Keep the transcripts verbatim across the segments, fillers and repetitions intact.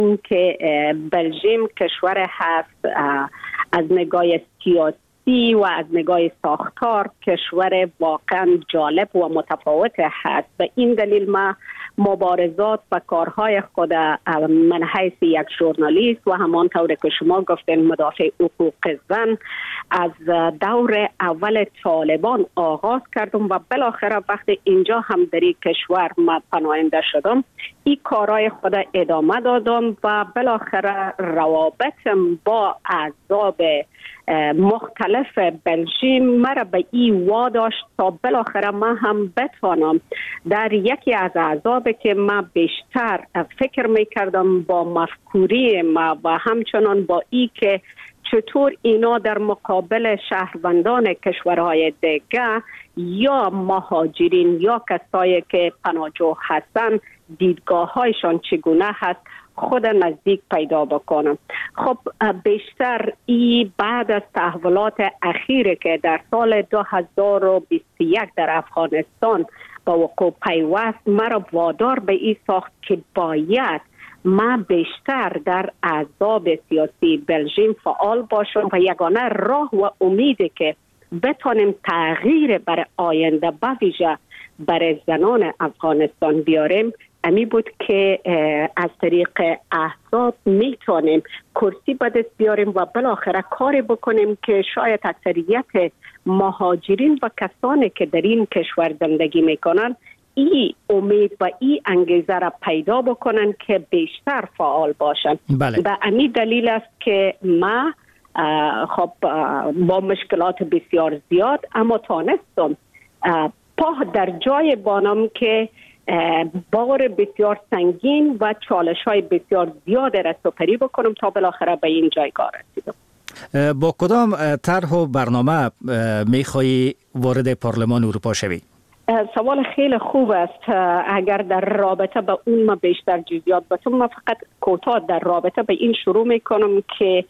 که بلژیم کشور هست از نگاه سیاسی و از نگاه ساختار کشور واقعا جالب و متفاوت هست. به این دلیل ما مبارزات و کارهای خود من حیث یک ژورنالیست و همانطور که شما گفتین مدافع حقوق زن از دور اول طالبان آغاز کردم و بالاخره وقتی اینجا هم در این کشور ما پناهنده شدم این کارهای خود ادامه دادم و بالاخره روابطم با احزاب مختلف بلژیم مرا به این واداشت تا بالاخره ما هم بتوانم در یکی از احزاب که ما بیشتر فکر میکردم با مفکوری ما و همچنان با ای که چطور اینا در مقابل شهروندان کشورهای دیگه یا مهاجرین یا کسایی که پناهجو هستن دیدگاه هایشان چگونه هست خود نزدیک پیدا بکنم. خب بیشتر ای بعد از تحولات اخیره که در سال دو هزار و بیست و یک در افغانستان با وقوع پیوست مرا وادار به این ساخت که باید ما بیشتر در احزاب سیاسی بلژیم فعال باشم و یگانه راه و امیده که بتانیم تغییر بر آینده به ویژه برای زنان افغانستان بیاریم امی بود که از طریق احزاب میتونیم کرسی به دست بیاریم و بالاخره کاری بکنیم که شاید اکثریت مهاجرین و کسانی که در این کشور زندگی میکنن ای امید و ای انگیزه را پیدا بکنن که بیشتر فعال باشن. بله. و امی دلیل است که ما خب با مشکلات بسیار زیاد اما تانستم پا در جای بانم که بار بسیار سنگین و چالش های بسیار زیاد را سپری بکنم تا بالاخره به این جایگاه رسیدم. با کدام طرح و برنامه میخوایی وارد پارلمان اروپا شوی؟ سوال خیلی خوب است. اگر در رابطه به اون ما بیشتر جزئیات بتونم، من فقط کوتاه در رابطه به این شروع میکنم که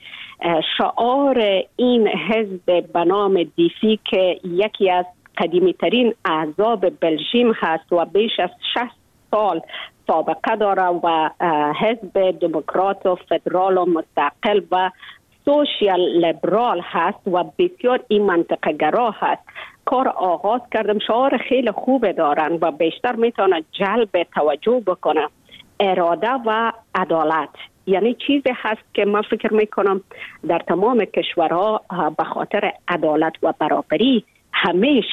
شعار این حزب به نام دیفی که یکی از قدیمی ترین احزاب بلژیم هست و بیش از شصت سال سابقه داره و حزب دموکرات و فدرال و مستقل و سوشیال لیبرال هست و بسیار این منطقه گرا هست. کار آغاز کردم، شعار خیلی خوب دارن و بیشتر میتونه جلب توجه بکنه اراده و عدالت. یعنی چیزی هست که من فکر میکنم در تمام کشورها به خاطر عدالت و برابری همیش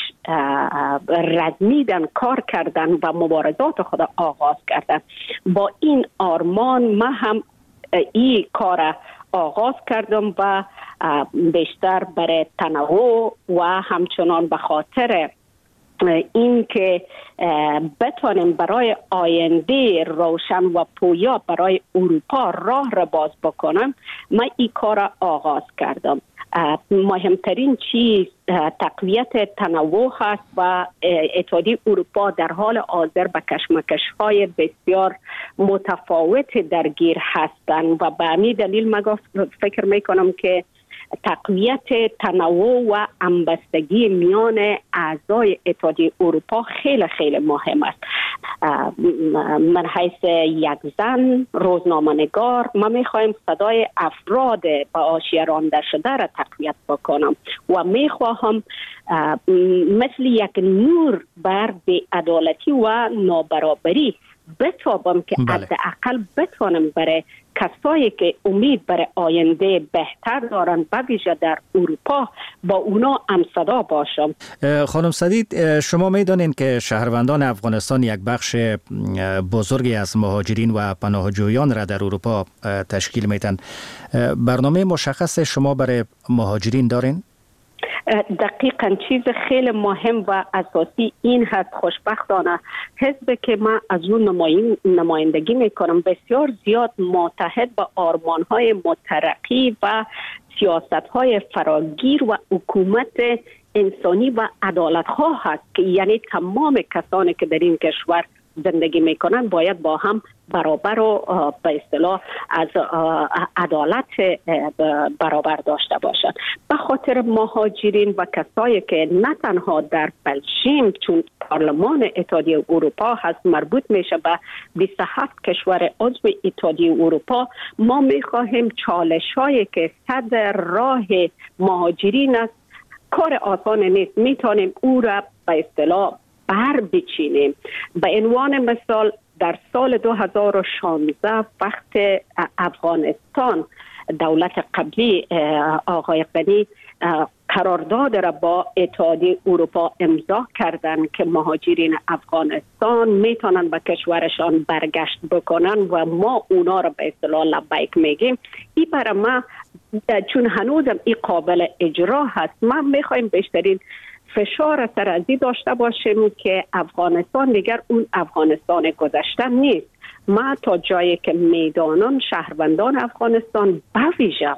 رزمیدن، کار کردن و مبارزات خود آغاز کردن. با این آرمان من هم این کار آغاز کردم و بیشتر برای تنوع و همچنان به خاطر این که بتوانیم برای آینده روشن و پویا برای اروپا راه را باز بکنم، من این کار آغاز کردم. مهمترین چیز تقویت تنوع هست و اتحادیه اروپا در حال حاضر به کشمکش های بسیار متفاوت درگیر هستند و به همین دلیل من فکر میکنم که تقویت تنوع و همبستگی میان اعضای اتحادیه اروپا خیلی خیلی مهم است. من حیث یک زن روزنامه‌نگار من میخوایم صدای افراد به حاشیه رانده شده را تقویت بکنم و میخواهم مثل یک نور بر بی‌عدالتی و نابرابری بتابم که حداقل بتوانم برای کسایی که امید برای آینده بهتر دارن به ویژه در اروپا با اونا همصدا باشم. خانم سدید، شما میدونین که شهروندان افغانستان یک بخش بزرگی از مهاجرین و پناهجویان را در اروپا تشکیل میدن. برنامه مشخص شما برای مهاجرین دارین؟ دقیقاً چیز خیلی مهم و اساسی این هست. خوشبختانه حزب که من از اون نمایندگی میکنم بسیار زیاد متحد با آرمان‌های مترقی و سیاست‌های فراگیر و حکومت انسانی و عدالت‌خواه هست که یعنی تمام کسانی که در این کشور زندگی میکنن باید با هم برابر و به اصطلاح از عدالت برابر داشته باشند. به خاطر مهاجرین و کسایی که نه تنها در بلژیم، چون پارلمان اتحادیه اروپا هست مربوط میشه به بیست و هفت کشور عضو اتحادیه اروپا، ما میخواهیم چالش هایی که صدر راه مهاجرین است کار آسان نیست، میتونیم او را به اصطلاح بر بچینیم. به عنوان مثال در سال دو هزار و شانزده وقت افغانستان دولت قبلی آقای غنی قرارداد را با اتحادیه اروپا امضا کردند که مهاجرین افغانستان میتونن به کشورشان برگشت بکنن و ما اونا را به اصطلاح لبیک میگیم. این برای ما چون هنوزم این قابل اجرا هست، ما میخوایم بیشترین فشار سرازی داشته باشیم که افغانستان دیگر اون افغانستان گذشته نیست. ما تا جایی که میدانم شهروندان افغانستان به ویژه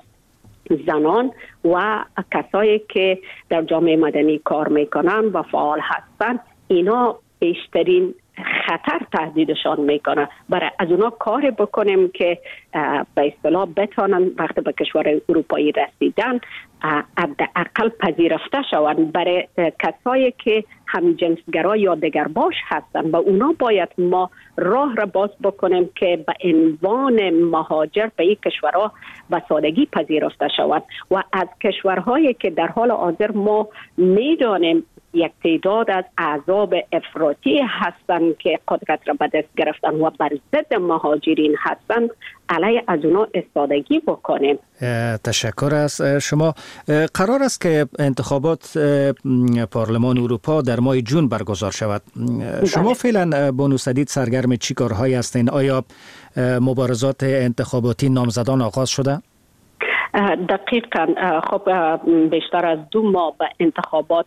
زنان و کسایی که در جامعه مدنی کار میکنن و فعال هستن، اینا بیشترین خطر تهدیدشان میکنه. برای از اونا کار بکنیم که به اصطلاح بتانن وقتی به کشور اروپایی رسیدن حداقل پذیرفته شوند. برای کسایی که هم جنسگرا یا دگر باش هستن و اونا باید ما راه را باز بکنیم که به عنوان مهاجر به این کشورها به سادگی پذیرفته شوند. و از کشورهایی که در حال حاضر ما میدانیم یک تعداد از احزاب افراطی هستند که قدرت را به دست گرفتن و بر ضد مهاجرین هستند، علیه از اونا استادگی بکنیم. تشکر از شما. قرار است که انتخابات پارلمان اروپا در ماه جون برگزار شود. شما فعلا بانو سدید سرگرم چی کارهایی هستین؟ آیا مبارزات انتخاباتی نامزدان آغاز شده؟ دقیقاً. خب بیشتر از دو ماه به انتخابات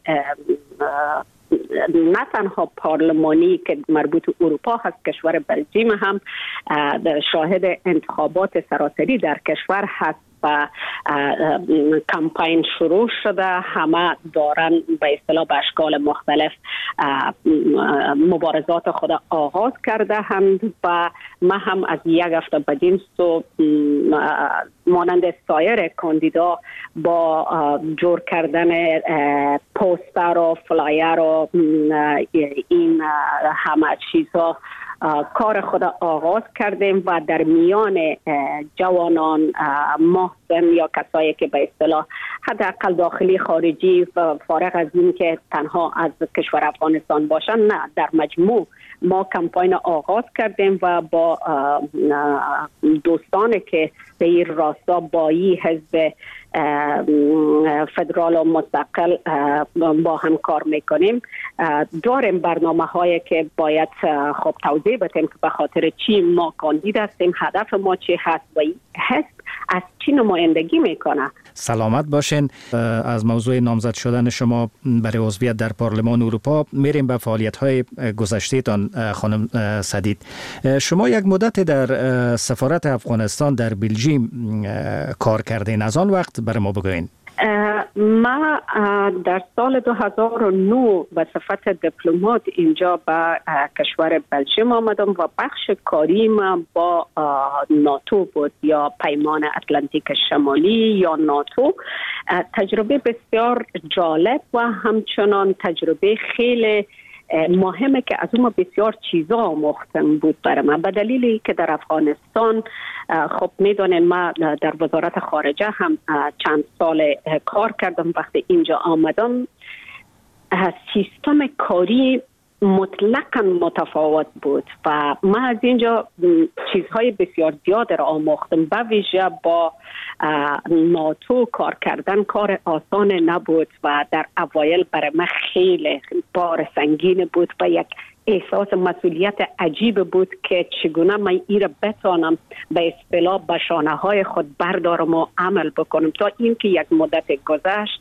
نه تنها پارلمانی که مربوط اروپا هست، کشور بلژیم هم شاهد انتخابات سراسری در کشور هست و کمپین شروع شده. همه دارن به اصطلاح به اشکال مختلف مبارزات خود آغاز کرده هم و ما هم از یک هفته بدین سو مانند سایر کاندیدا با جور کردن پوستر و فلایر و این همه چیزها کار خود آغاز کردیم و در میان جوانان محسن یا کسایی که به اصطلاح حداقل داخلی خارجی فارغ از این که تنها از کشور افغانستان باشن، نه، در مجموع ما کمپاین آغاز کردیم و با دوستانی که به این راستا با این حزب فدرال و مستقل با هم کار میکنیم. داریم برنامه هایی که باید خب توضیح بدیم که به خاطر چی ما کاندید هستیم، هدف ما چی هست و حزب از چی نمایندگی میکنه. سلامت باشین. از موضوع نامزد شدن شما برای عضویت در پارلمان اروپا میریم به فعالیت های گذشته تان. خانم سدید، شما یک مدت در سفارت افغانستان در بلژیم کار کردین، از آن وقت برای ما بگوین. ما در سال دو هزار و نه به صفت دیپلمات اینجا به کشور بلژیم آمدم و بخش کاریم با ناتو بود یا پیمان اتلانتیک شمالی یا ناتو. تجربه بسیار جالب و همچنان تجربه خیلی مهمه که از اون بسیار چیزا آموختم بود برای من، به دلیلی که در افغانستان خب میدونین ما در وزارت خارجه هم چند سال کار کردم. وقتی اینجا آمدم سیستم کاری مطلقاً متفاوت بود و من از اینجا چیزهای بسیار زیاد را آموختم. به ویژه با ناتو کار کردن کار آسان نبود و در اوایل برای من خیلی بار سنگین بود و یک احساس مسئولیت عجیب بود که چگونه من این را بتانم به اصطلاح به شانه های خود بردارم و عمل بکنم. تا اینکه یک مدت گذشت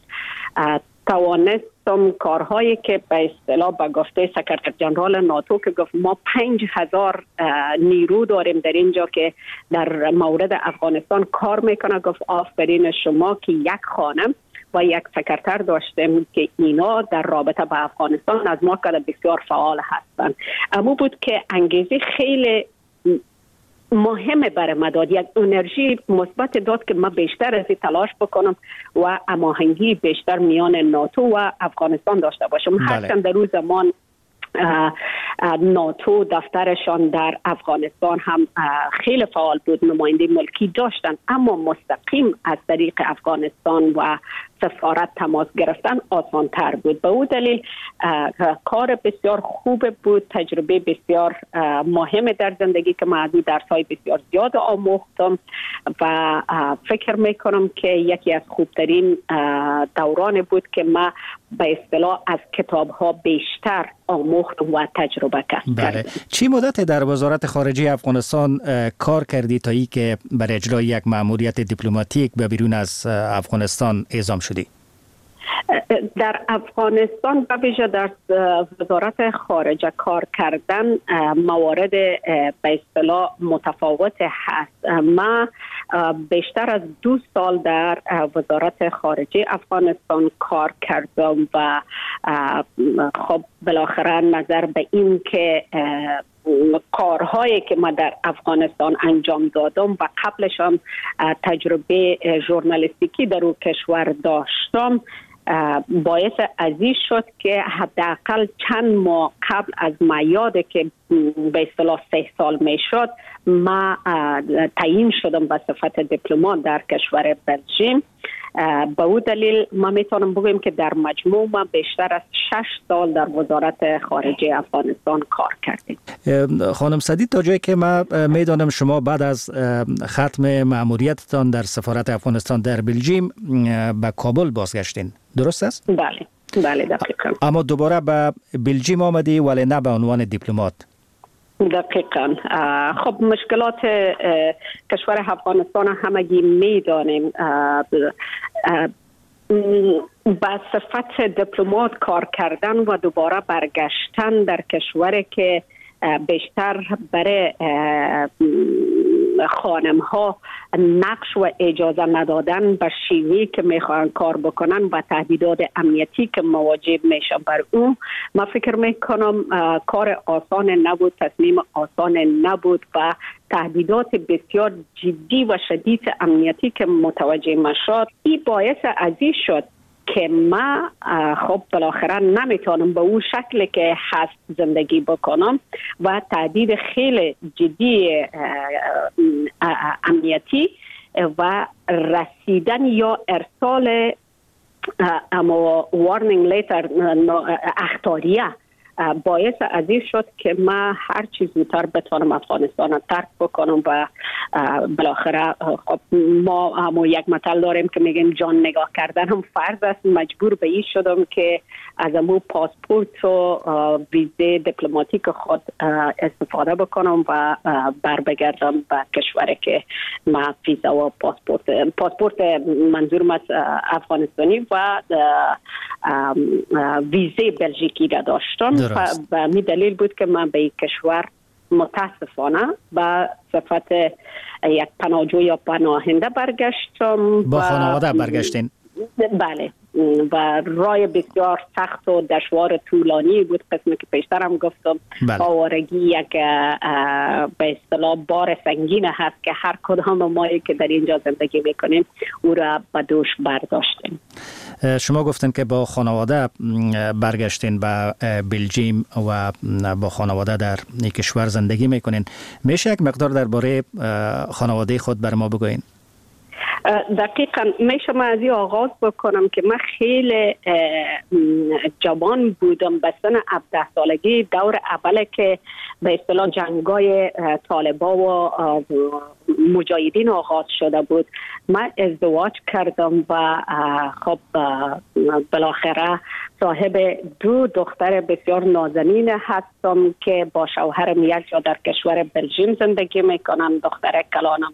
توانستم کارهایی که به اصطلاح به گفته سکرتر جنرال ناتو که گفت ما پنج هزار نیرو داریم در اینجا که در مورد افغانستان کار میکنه، گفت آفرین شما که یک خانم و یک سکرتر داشتیم که اینا در رابطه با افغانستان از ما که بسیار فعال هستند. اما بود که انگیزه خیلی مهمه برای ما داد، یک انرژی مثبت داد که ما بیشتر از این تلاش بکنم و هماهنگی بیشتر میان ناتو و افغانستان داشته باشم. هرچند در روز زمان ناتو دفترشان در افغانستان هم خیلی فعال بود، نماینده ملکی داشتن، اما مستقیم از طریق افغانستان و سفارت تماس گرفتن آسان تر بود. به او دلیل کار بسیار خوب بود، تجربه بسیار مهم در زندگی که من از درس‌های بسیار زیاد آموختم و فکر میکنم که یکی از خوبترین دوران بود که ما به اصطلاح از کتاب‌ها بیشتر آموختم و تجربه کردم. بله. چی مدت در وزارت خارجه افغانستان کار کردی تا ای که برای اجرای یک مأموریت دیپلماتیک به بیرون از افغانستان اعزام شدی؟ در افغانستان به ویژه در وزارت خارجه کار کردن موارد به اصطلاح متفاوت هست. ما بیشتر از دو سال در وزارت خارجه افغانستان کار کردم و خب بالاخره نظر به این که کارهایی که ما در افغانستان انجام دادم و قبلش هم تجربه ژورنالیستیکی در اون کشور داشتم باعث عزیز شد که حداقل چند ماه قبل از میاده که به اصطلاح سه سال می شد ما تعیین شدم به صفت دیپلمات در کشور بلژیم. به او دلیل ما میتونم بگویم که در مجموع ما بیشتر از شش سال در وزارت خارجه افغانستان کار کردیم. خانم سدید، تا جایی که ما میدانم شما بعد از ختم مأموریتتان در سفارت افغانستان در بلژیم به کابل بازگشتین، درست است؟ بله بله دقیقاً. اما دوباره به بلژیم آمدی ولی نه به عنوان دیپلمات. دقیقاً. خب مشکلات کشور افغانستان همگی میدانیم. با صفت دیپلمات کار کردن و دوباره برگشتن در کشوری که بیشتر برای خانم ها نقش و اجازه ندادن به شیوهی که میخوان کار بکنن و تهدیدات امنیتی که مواجه میشن بر اون، ما فکر میکنم کار آسان نبود، تصمیم آسان نبود و تهدیدات بسیار جدی و شدید امنیتی که متوجه ما شد، این باعث عزیز شد که ما خب بالاخره نمیتونم به اون شکل که هست زندگی بکنم و تهدید خیلی جدی امنیتی و رسیدن یا ارسال اما وارنینگ لیتر اخطاریه باعث عزیز شد که ما هر چیز زودتر بتوانم افغانستان را ترک بکنم و بالاخره خب ما هم یک مثل داریم که میگیم جان نگاه کردن هم فرض است. مجبور به این شدم که از امو پاسپورت و ویزه دیپلماتیک خود استفاده بکنم و بر بگردم به کشوری که ما ویزا و پاسپورت پاسپورت منظورم از افغانستانی و ویزه بلژیکی را داشتم. و می دلیل بود که من به این کشور متاسفانه به صفت یک پناهجو یا پناهنده برگشتم. با خانواده برگشتین؟ بله، و رای بسیار سخت و دشوار طولانی بود. قسمی که پیشترم گفتم آوارگی یک به اصطلاح بار سنگین هست که هر کدام مایی که در اینجا زندگی میکنیم او را به دوش برداشتیم. شما گفتن که با خانواده برگشتین به بلژیم و با خانواده در این کشور زندگی میکنین. میشه یک مقدار درباره خانواده خود بر ما بگوین؟ دقیقاً. میشه من از این آغاز بکنم که من خیلی جوان بودم، به سن هفده سالگی، دور اوله که به اصطلاح جنگای طالبا و مجاهدین آغاز شده بود. من ازدواج کردم و خب بالاخره صاحب دو دختر بسیار نازنین هستم که با شوهرم یک جا در کشور بلژیم زندگی میکنم. دختر کلانم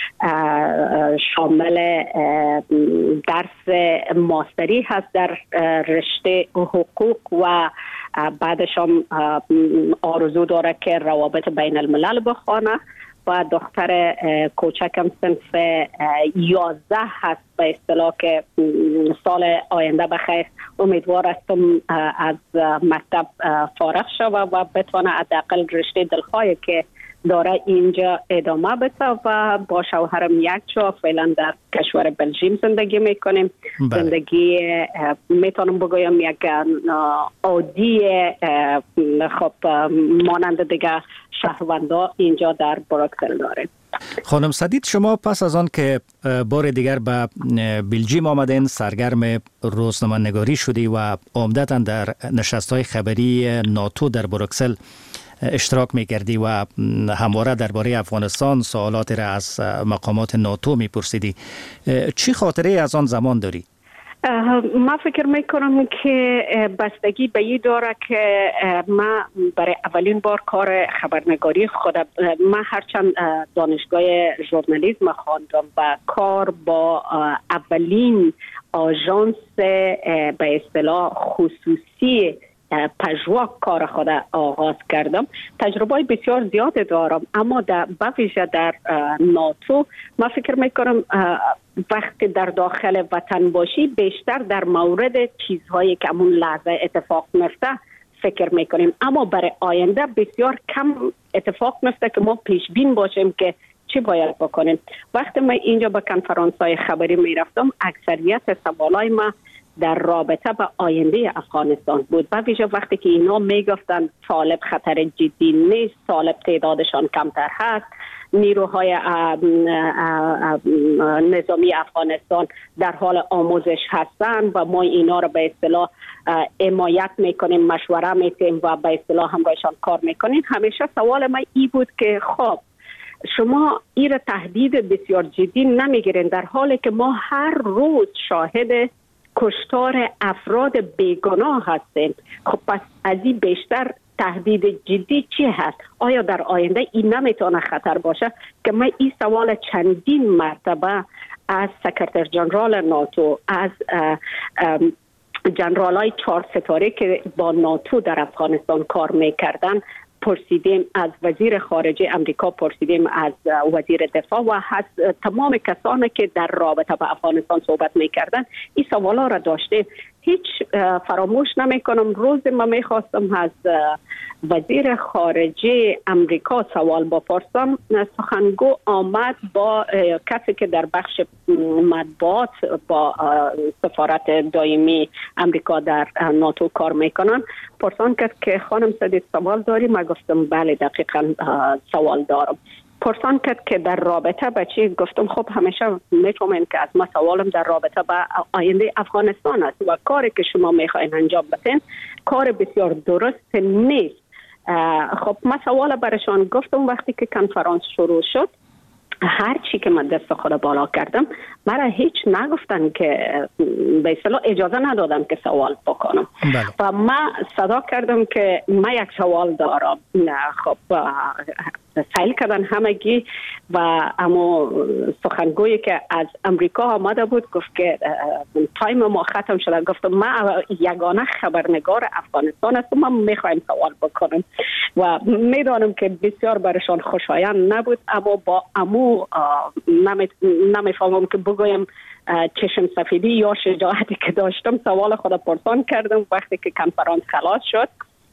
شامل درس ماستری هست در رشته حقوق و بعدش هم آرزو داره که روابط بین الملل بخوانه و دختر کوچکم صنف یازده هست به اصطلاح که سال آینده بخیر امیدوار هستم از مکتب فارغ شود و بتونه حداقل رشته دلخواهی که داره اینجا ادامه بده و با شوهرم یک جا فعلا در کشور بلژیم زندگی میکنیم. بله. زندگی میتونم بگویم یک عادی خب مانند دیگه شهروندا اینجا در بروکسل داریم. خانم سدید، شما پس از آن که بار دیگر به بلژیم آمدین سرگرم روزنامه‌نگاری شدی و عمدتاً در نشست‌های خبری ناتو در بروکسل اشتراک می‌کردی و همواره درباره افغانستان سوالات را از مقامات ناتو می‌پرسیدی. چی خاطره از آن زمان داری؟ ما فکر میکنم که بستگی به این داره که ما برای اولین بار کار خبرنگاری خودم، ما هرچند دانشگاه ژورنالیسم خواندم و کار با اولین آژانس به اصطلاح خصوصی پژواک کار خود آغاز کردم. تجربه بسیار زیاد دارم، اما در بویژه در ناتو ما فکر میکنم وقتی در داخل وطن باشی بیشتر در مورد چیزهایی که همون لحظه اتفاق میفته فکر میکنیم، اما برای آینده بسیار کم اتفاق میفته که ما پیش بین باشیم که چی باید بکنیم. وقتی من اینجا به کنفرانس‌های خبری میرفتم اکثریت سوالای ما در رابطه با آینده افغانستان بود، و ویژه وقتی که اینا میگفتن طالب خطر جدی نیست، طالب تعدادشان کمتر هست، نیروهای نظامی افغانستان در حال آموزش هستند و ما اینا رو به اصطلاح حمایت میکنیم، مشوره میدیم و به اصطلاح همراهشان کار میکنیم. همیشه سوال من این بود که خب شما این تهدید بسیار جدی نمیگیرین در حالی که ما هر روز شاهد کشتار افراد بیگناه هستیم. خب پس از این بیشتر تهدید جدی چی هست؟ آیا در آینده این نمیتونه خطر باشه؟ که من این سوال چندین مرتبه از سکرتر جنرال ناتو، از جنرالای چهار ستاره که با ناتو در افغانستان کار میکردن پرسیدیم، از وزیر خارجه امریکا پرسیدیم، از وزیر دفاع و از تمام کسانی که در رابطه با افغانستان صحبت میکردن این سوالا را داشته. هیچ فراموش نمیکنم روز ما میخواستم از وزیر خارجه امریکا سوال بپرسم، سخنگو آمد با کسی که در بخش مطبوعات با سفارت دائمی امریکا در ناتو کار میکنن، پرسان کرد که خانم سدید سوال داری؟ ما گفتم بله دقیقا سوال دارم. پرسان کرد که در رابطه با چی؟ گفتم خب همیشه میتونم که از ما سوالم در رابطه با آینده افغانستان است و کاری که شما میخواین انجام بدین کار بسیار درست نیست. خب ما سوال برشان گفتم وقتی که کنفرانس شروع شد هر چی که من دست خود بالا کردم مرا هیچ نگفتن که به اصطلاح اجازه ندادم که سوال بکنم. بله. و من صدا کردم که من یک سوال دارم. خب سایل کردن همگی و اما سخنگویی که از امریکا آمده بود گفت که تایم ما ختم شده. گفتم من یگانه خبرنگار افغانستان هستم، من میخوایم سوال بکنم و میدانم که بسیار برشان خوشایند نبود، اما با امو نمیفهمم که بگویم چشم سفیدی یا شجاعتی که داشتم سوال خود پرسان کردم. وقتی که کنفرانس خلاص شد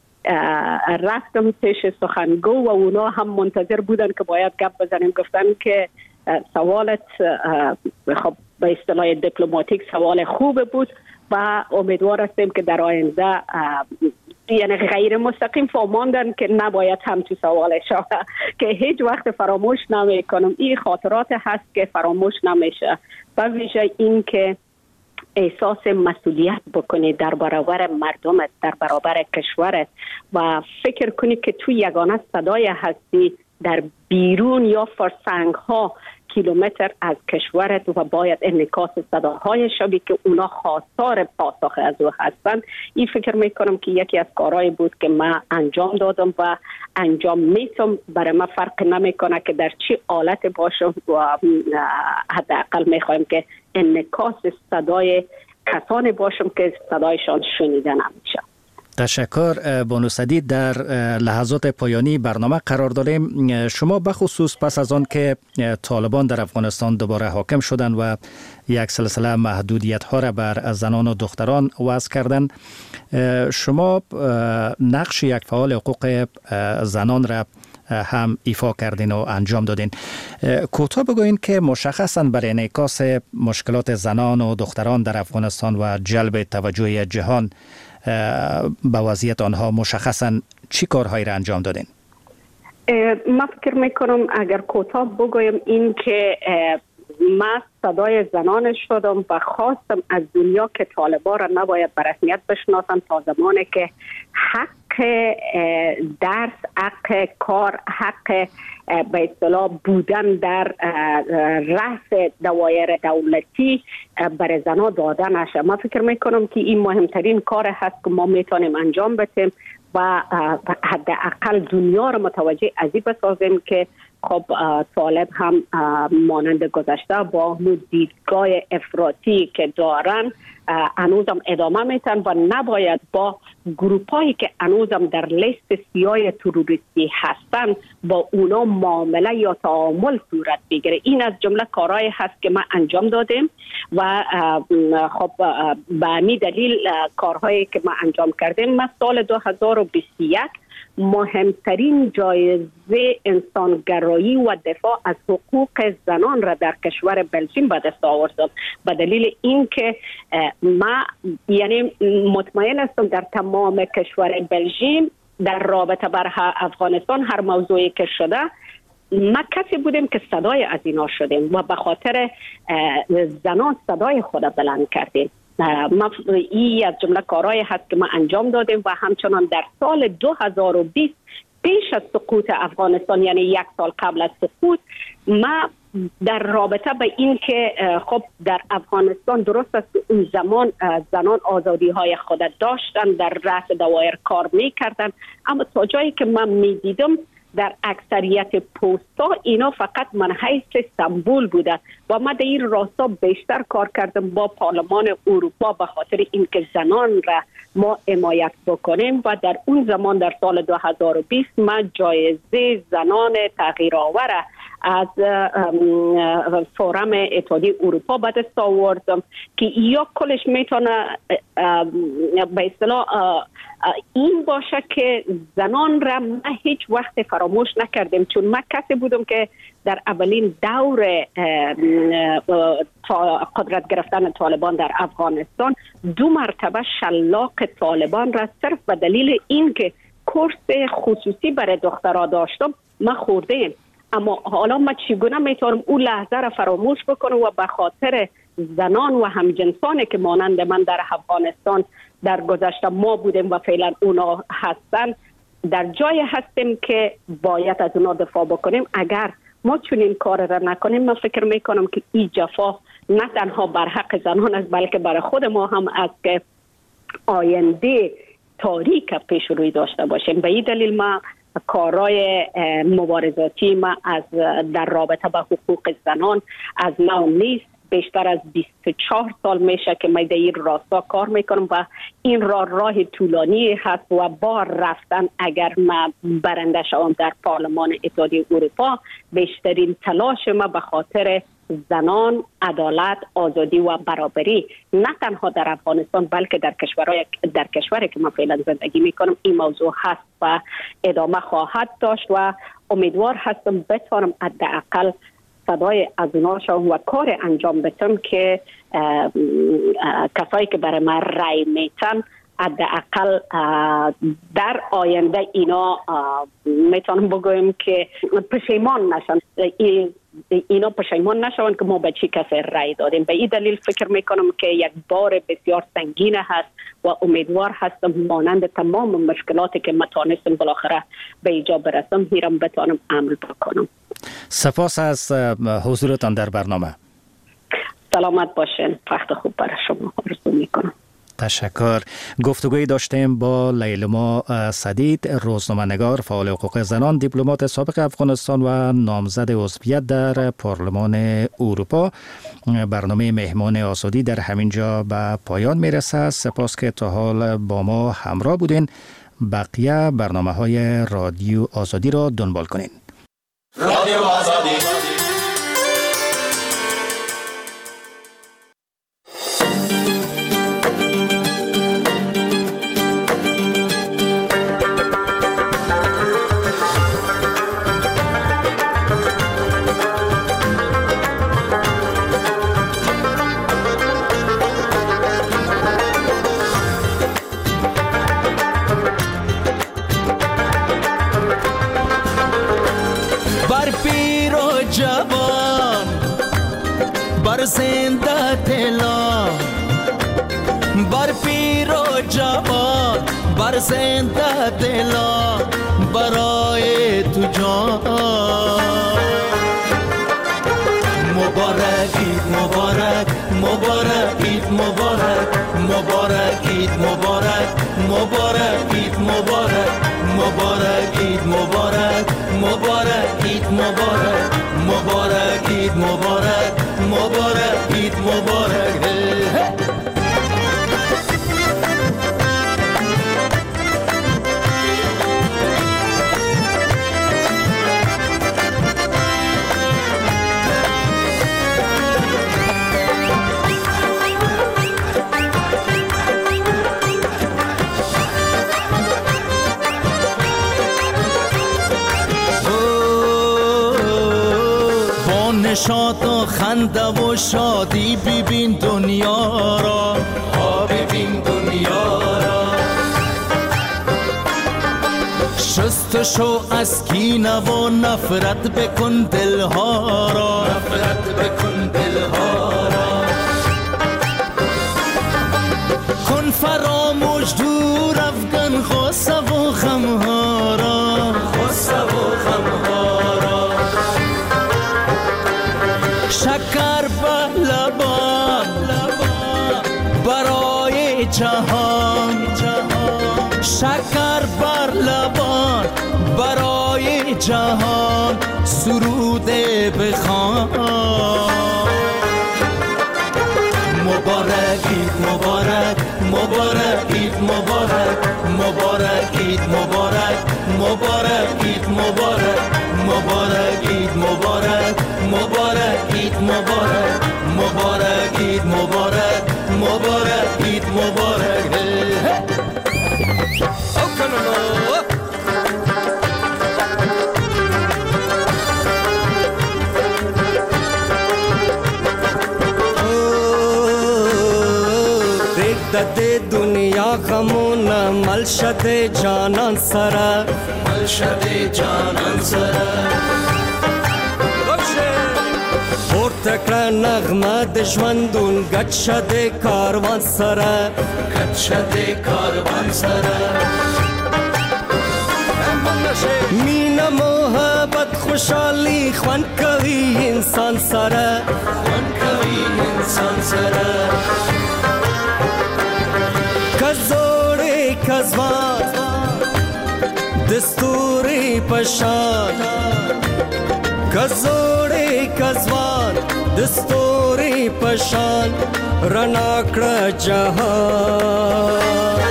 رفتم پیش سخنگو و اونا هم منتظر بودن که باید گپ بزنیم. گفتن که سوالت خب به اصطلاح دیپلماتیک سوال خوب بود و امیدوار هستیم که در آینده یعنی غیر مستقیم فهماندن که نباید هم تو سوال شود که هیچ وقت فراموش نمی کنم. این خاطرات هست که فراموش نمیشه و ویژه این که احساس مسئولیت بکنی در برابر مردمت، در برابر کشورت و فکر کنی که تو یگانه صدای هستی در بیرون یا فرسنگ ها کیلومتر از کشورت و باید انعکاس صداهای شبی که اونا خواستار پاسخ از او هستند. این فکر میکنم که یکی از کارهایی بود که من انجام دادم و انجام میتم. برای من فرق نمیکنه که در چی حالت باشم و حداقل میخوایم که انعکاس صدای کسانی باشم که صدایشان شنیده نمیشه. تشکر بانو سدید. در لحظات پایانی برنامه قرار داریم. شما بخصوص پس از آن که طالبان در افغانستان دوباره حاکم شدند و یک سلسله محدودیت ها را بر زنان و دختران وضع کردند، شما نقش یک فعال حقوق زنان را هم ایفا کردین و انجام دادین. کوتاه بگوین که مشخصاً برای انعکاس مشکلات زنان و دختران در افغانستان و جلب توجه جهان به وضعیت آنها مشخصاً چی کارهایی را انجام دادین؟ من فکر میکنم اگر کوتاه بگویم این که من صدای زنان شدم و خواستم از دنیا که طالبان را نباید به رسمیت بشناسن تا زمانی که حق درس، حق کار، حق به اصطلاح بودن در رأس دوایر دولتی برای زنان داده نشه. من فکر میکنم که این مهمترین کار هست که ما میتونیم انجام بدیم و حداقل دنیا را متوجه از این بسازیم که خب طالب هم مانند گذشته با دیدگاه افراطی که دارن هنوزم ادامه میتن و نباید با گروپایی که هنوزم در لیست سیاه تروریستی هستن با اونا معامله یا تعامل صورت بگیره. این از جمله کارهایی هست که ما انجام دادیم و خب به همین دلیل کارهایی که ما انجام کردیم، ما سال دو هزار و بیست و یک مهمترین جایزه انسانگرایی و دفاع از حقوق زنان را در کشور بلژیم به دست آوردم، به دلیل اینکه ما یعنی مطمئن هستم در تمام کشور بلژیم در رابطه بر افغانستان هر موضوعی که شده ما کسی بودیم که صدای از اینا شدیم و به خاطر زنان صدای خود بلند کردیم. ما این از جمله کارهایی هست که ما انجام دادیم و همچنان در سال دو هزار و بیست پیش از سقوط افغانستان، یعنی یک سال قبل از سقوط، ما در رابطه به این که خب در افغانستان درست است اون زمان زنان آزادی های خود داشتن، در رأس دوایر کار میکردن، اما تا جایی که من میدیدم در اکثریت پوستا اینا فقط منحیث سمبول بوده و ما در این راستا بیشتر کار کردم با پارلمان اروپا به خاطر اینکه زنان را ما حمایت بکنیم و در اون زمان در سال دو هزار و بیست ما جایزه زنان تغییرآور از فورم اتحادیه اروپا به دست آوردم که یا کلش میتونه به اصطلاح این باشه که زنان را ما هیچ وقت فراموش نکردیم، چون من کسی بودم که در اولین دور قدرت گرفتن طالبان در افغانستان دو مرتبه شلاق طالبان را صرف به دلیل اینکه کورس خصوصی برای دخترها داشتم ما خوردیم. اما حالا ما چگونه میتونم اون لحظه را فراموش بکنم و به خاطر زنان و همجنسانی که مانند من در افغانستان در گذشته ما بودیم و فعلا اونا هستن در جای هستیم که باید از اونا دفاع بکنیم. اگر ما چنین کار را نکنیم من فکر میکنم که این جفا نه تنها بر حق زنان است بلکه برای خود ما هم است که آینده تاریک پیش روی داشته باشیم. به این دلیل ما کارهای مبارزاتی ما از در رابطه با حقوق زنان از نو نیست. بیشتر از بیست و چهار سال میشه که من در این راستا کار میکنم و این راه راه طولانی هست و با رفتن اگر ما برنده شوم در پارلمان اتحادیه اروپا بیشترین تلاش ما به خاطر زنان، عدالت، آزادی و برابری نه تنها در افغانستان بلکه در کشورهای در کشوری که من فعلا زندگی میکنم این موضوع هست و ادامه خواهد داشت و امیدوار هستم بتوانم حداقل صدای از اونا شوم و کار انجام بدم که کسایی که برای من رای میتن حداقل در آینده اینا میتونم بگویم که پشیمان نشن، اینا پشیمان نشون که ما به چی کسی رای دادیم. به این دلیل فکر میکنم که یک بار بسیار سنگین هست و امیدوار هستم مانند تمام مشکلاتی که ما تانستم بالاخره به ایجا برسم میرم بتانم عمل بکنم. سپاس از حضورتان در برنامه. سلامت باشین. وقت خوب برای شما آرزو میکنم. تشکر. گفتگوی داشتیم با لیلما سدید، روزنامه‌نگار، فعال حقوق زنان، دیپلمات سابق افغانستان و نامزد عضویت در پارلمان اروپا. برنامه مهمان آزادی در همین جا به پایان میرسه. سپاس که تا حال با ما همراه بودین. بقیه برنامه های رادیو آزادی را دنبال کنین. رادیو آزادی. زنده دلا بر پیر و جوان، بر زنده دلا برای تو جان. مبارک عید مبارک، مبارک عید مبارک، مبارک عید مبارک، مبارک عید مبارک، مبارک عید مبارک، مبارک عید مبارک، مبارک عید مبارک، مبارک عید مبارک. نشاط و خنده و شادی ببین دنیا را، ها ببین دنیا را. شست شو از کینه و نفرت بکن دلها را، نفرت بکن دلها را. کن فراموش دور افغان غصه و غمها را، غصه و غمها را. شکر به لبان برای جهان، شکر بر لبان برای جهان سرود بخوان. مبارک عید مبارک، مبارک عید مبارک، مبارک عید مبارک، مبارک عید مبارک، مبارک عید مبارک، مبارک عید مبارک، مبارک عید مبارک، مبارک عید مبارک. دد دنیا غمون مل شد جانان سرا، مل شد جانان سرا. پورتکړه نغمه د ژوندون ګډ شد کاروان سره، ګډ شد کاروان سره. مینه محبت خوشحالي خوند کوي انسان سره، خوند کوي انسان سره. کزوړې کزوان دستوري پشان، کزوړې کزوان دستوري پشان رڼا کړه جهان.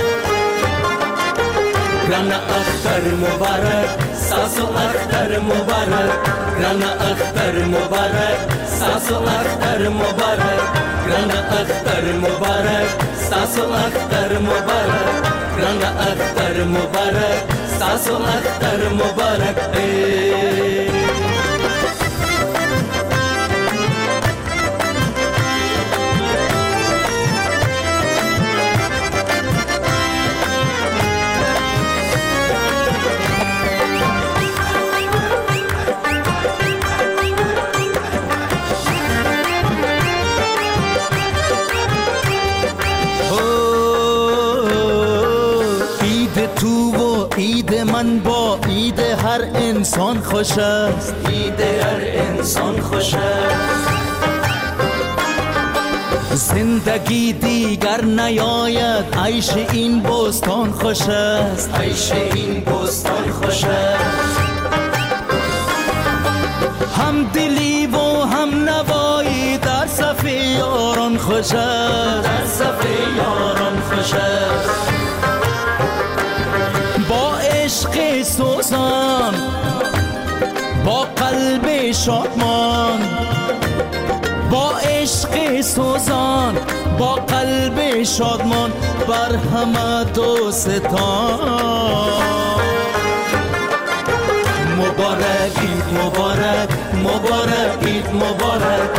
ګرانه اختر مبارک، ساسو اختر مبارک، ګرانه اختر مبارک، ساسو اختر مبارک، ګرانه اختر مبارک، ساسو اختر مبارک، ګرانه اختر مبارک، ساسو اختر مبارک. عید من با عید هر انسان خوش است، عید هر انسان خوش است. زندگی دیگر نیاید، عیش این بستان خوش است، عیش این بستان خوش است. هم دلی و هم نوایی در صف یاران خوش است، در صف یاران خوش است. با عشق سوزان، با قلب شادمان، با عشق سوزان، با قلب شادمان، بر همه دوستان. مبارک عید مبارک، مبارک عید مبارک،